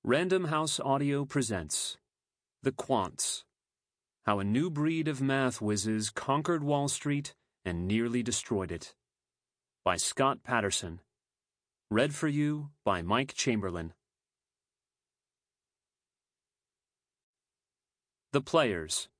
Random House Audio presents The Quants, How a New Breed of Math Whizzes Conquered Wall Street and Nearly Destroyed It, by Scott Patterson. Read for you by Mike Chamberlain. The Players.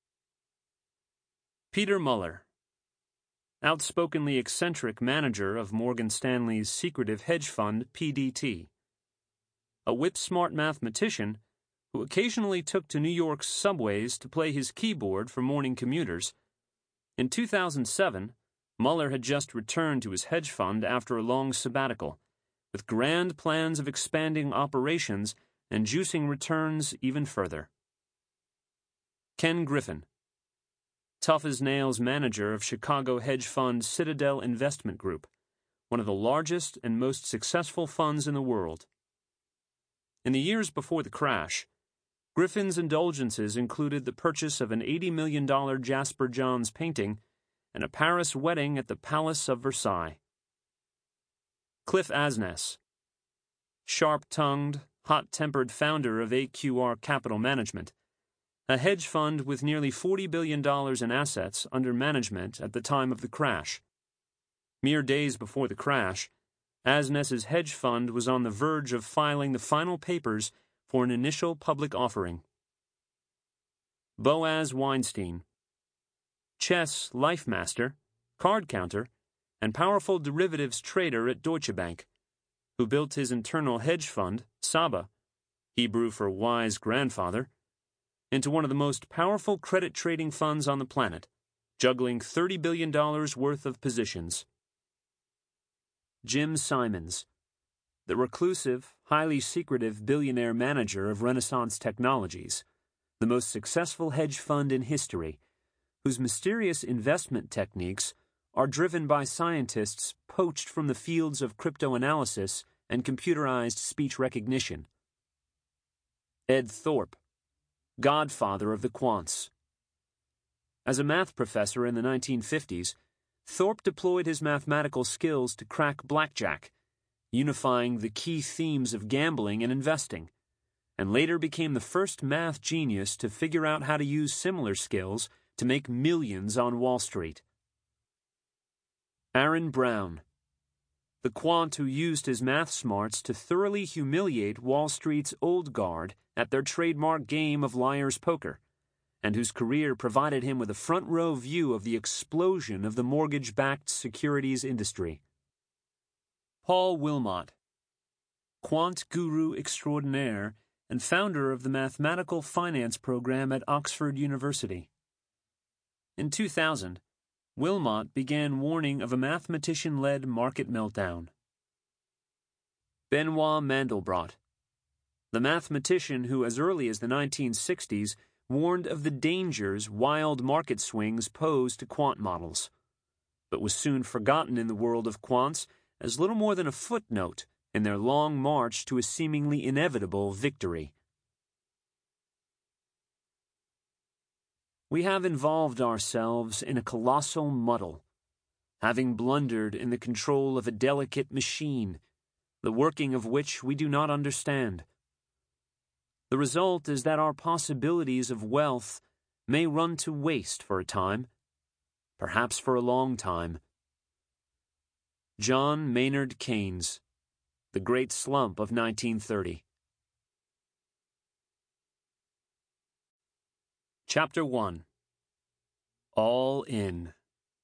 Peter Muller, outspokenly eccentric manager of Morgan Stanley's secretive hedge fund, PDT. A whip-smart mathematician who occasionally took to New York's subways to play his keyboard for morning commuters. In 2007, Muller had just returned to his hedge fund after a long sabbatical, with grand plans of expanding operations and juicing returns even further. Ken Griffin, tough-as-nails manager of Chicago hedge fund Citadel Investment Group, one of the largest and most successful funds in the world. In the years before the crash, Griffin's indulgences included the purchase of an $80 million Jasper Johns painting and a Paris wedding at the Palace of Versailles. Cliff Asness, sharp-tongued, hot-tempered founder of AQR Capital Management, a hedge fund with nearly $40 billion in assets under management at the time of the crash. Mere days before the crash, Asness's hedge fund was on the verge of filing the final papers for an initial public offering. Boaz Weinstein, chess life master, card counter, and powerful derivatives trader at Deutsche Bank, who built his internal hedge fund, Saba, Hebrew for wise grandfather, into one of the most powerful credit trading funds on the planet, juggling $30 billion worth of positions. Jim Simons, the reclusive, highly secretive billionaire manager of Renaissance Technologies, the most successful hedge fund in history, whose mysterious investment techniques are driven by scientists poached from the fields of cryptoanalysis and computerized speech recognition. Ed Thorpe, godfather of the quants. As a math professor in the 1950s, Thorpe deployed his mathematical skills to crack blackjack, unifying the key themes of gambling and investing, and later became the first math genius to figure out how to use similar skills to make millions on Wall Street. Aaron Brown, the quant who used his math smarts to thoroughly humiliate Wall Street's old guard at their trademark game of liar's poker, and whose career provided him with a front-row view of the explosion of the mortgage-backed securities industry. Paul Wilmot, quant guru extraordinaire and founder of the mathematical finance program at Oxford University. In 2000, Wilmot began warning of a mathematician-led market meltdown. Benoit Mandelbrot, the mathematician who, as early as the 1960s, warned of the dangers wild market swings pose to quant models, but was soon forgotten in the world of quants as little more than a footnote in their long march to a seemingly inevitable victory. We have involved ourselves in a colossal muddle, having blundered in the control of a delicate machine, the working of which we do not understand. The result is that our possibilities of wealth may run to waste for a time, perhaps for a long time. John Maynard Keynes, The Great Slump of 1930. Chapter 1. All In.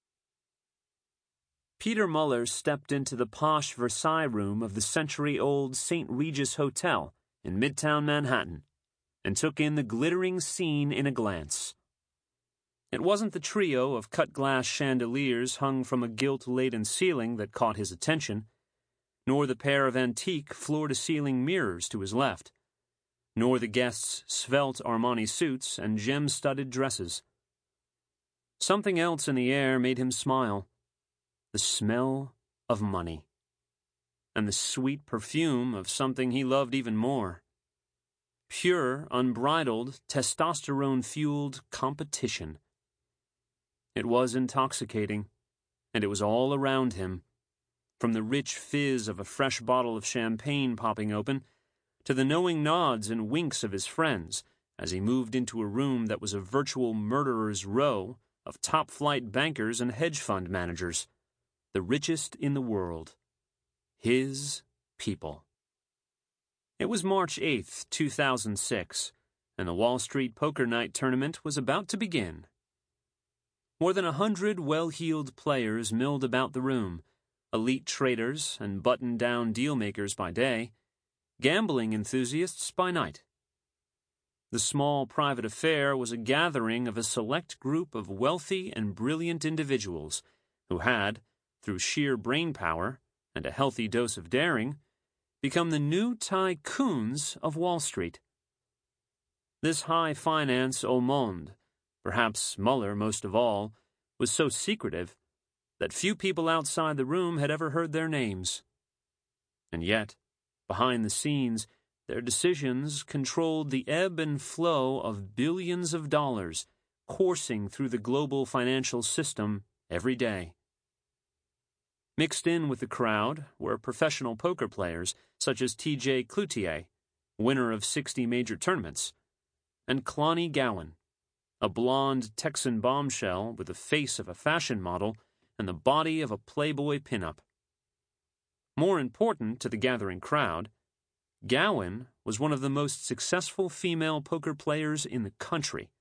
Peter Muller stepped into the posh Versailles room of the century-old St. Regis Hotel in Midtown Manhattan, and took in the glittering scene in a glance. It wasn't the trio of cut-glass chandeliers hung from a gilt-laden ceiling that caught his attention, nor the pair of antique floor-to-ceiling mirrors to his left, nor the guests' svelte Armani suits and gem-studded dresses. Something else in the air made him smile. The smell of money, and the sweet perfume of something he loved even more. Pure, unbridled, testosterone-fueled competition. It was intoxicating, and it was all around him, from the rich fizz of a fresh bottle of champagne popping open to the knowing nods and winks of his friends as he moved into a room that was a virtual murderer's row of top-flight bankers and hedge fund managers, the richest in the world. His people. It was March 8th, 2006, and the Wall Street Poker Night tournament was about to begin. More than 100 well-heeled players milled about the room, elite traders and button-down deal-makers by day, gambling enthusiasts by night. The small private affair was a gathering of a select group of wealthy and brilliant individuals who had, through sheer brain power and a healthy dose of daring, become the new tycoons of Wall Street. This high-finance au monde, perhaps Mueller most of all, was so secretive that few people outside the room had ever heard their names. And yet, behind the scenes, their decisions controlled the ebb and flow of billions of dollars coursing through the global financial system every day. Mixed in with the crowd were professional poker players such as T.J. Cloutier, winner of 60 major tournaments, and Clonnie Gowan, a blonde Texan bombshell with the face of a fashion model and the body of a Playboy pinup. More important to the gathering crowd, Gowan was one of the most successful female poker players in the country.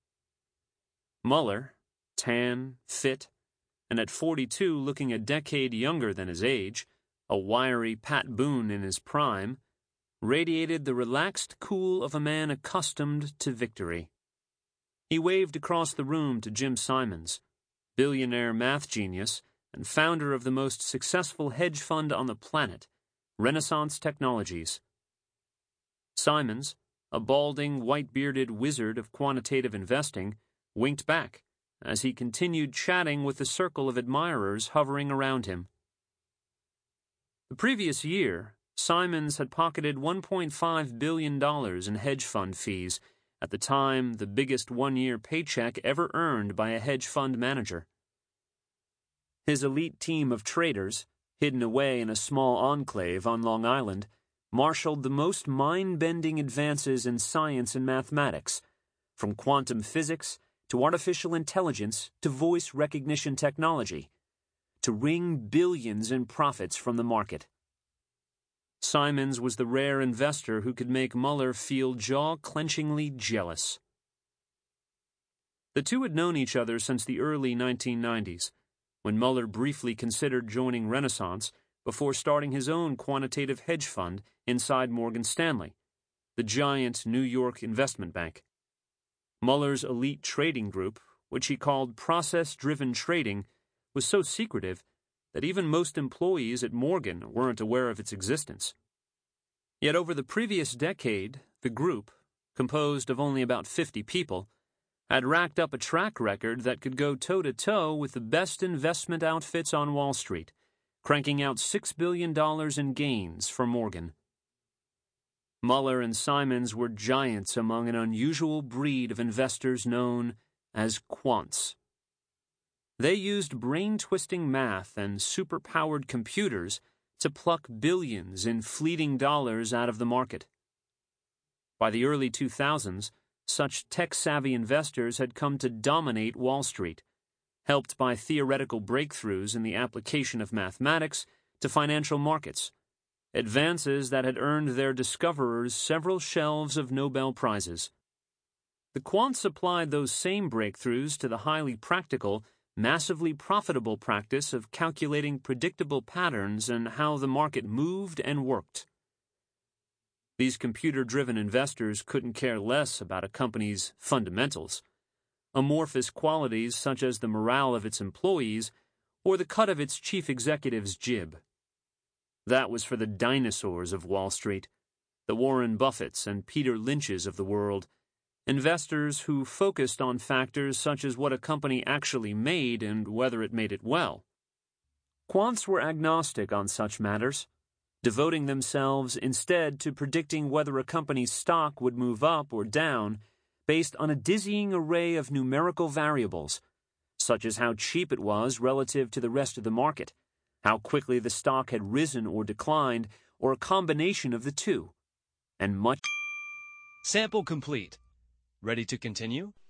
Mueller, tan, fit, and at 42 looking a decade younger than his age, a wiry Pat Boone in his prime, radiated the relaxed cool of a man accustomed to victory. He waved across the room to Jim Simons, billionaire math genius and founder of the most successful hedge fund on the planet, Renaissance Technologies. Simons, a balding, white-bearded wizard of quantitative investing, winked back as he continued chatting with the circle of admirers hovering around him. The previous year, Simons had pocketed $1.5 billion in hedge fund fees, at the time the biggest one-year paycheck ever earned by a hedge fund manager. His elite team of traders, hidden away in a small enclave on Long Island, marshaled the most mind-bending advances in science and mathematics, from quantum physics to artificial intelligence to voice recognition technology, to wring billions in profits from the market. Simons was the rare investor who could make Mueller feel jaw-clenchingly jealous. The two had known each other since the early 1990s, when Mueller briefly considered joining Renaissance before starting his own quantitative hedge fund inside Morgan Stanley, the giant New York investment bank. Mueller's elite trading group, which he called process-driven trading, was so secretive that even most employees at Morgan weren't aware of its existence. Yet over the previous decade, the group, composed of only about 50 people, had racked up a track record that could go toe-to-toe with the best investment outfits on Wall Street, cranking out $6 billion in gains for Morgan. Mueller and Simons were giants among an unusual breed of investors known as quants. They used brain-twisting math and super-powered computers to pluck billions in fleeting dollars out of the market. By the early 2000s, such tech-savvy investors had come to dominate Wall Street, helped by theoretical breakthroughs in the application of mathematics to financial markets, advances that had earned their discoverers several shelves of Nobel Prizes. The quants applied those same breakthroughs to the highly practical, massively profitable practice of calculating predictable patterns in how the market moved and worked. These computer-driven investors couldn't care less about a company's fundamentals, amorphous qualities such as the morale of its employees or the cut of its chief executive's jib. That was for the dinosaurs of Wall Street, the Warren Buffetts and Peter Lynches of the world, investors who focused on factors such as what a company actually made and whether it made it well. Quants were agnostic on such matters, devoting themselves instead to predicting whether a company's stock would move up or down based on a dizzying array of numerical variables, such as how cheap it was relative to the rest of the market, how quickly the stock had risen or declined, or a combination of the two, and much. Sample complete. Ready to continue?